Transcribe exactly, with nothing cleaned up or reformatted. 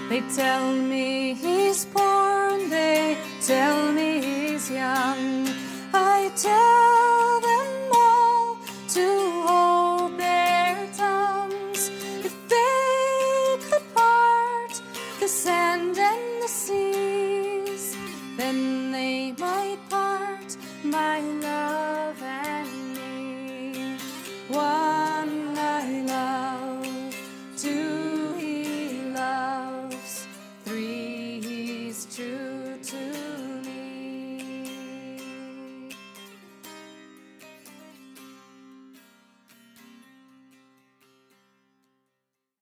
They tell me he's born, they tell me he's young. I tell them all to hold their tongues. If they could part the sand and the seas, then they might part my love and me. Why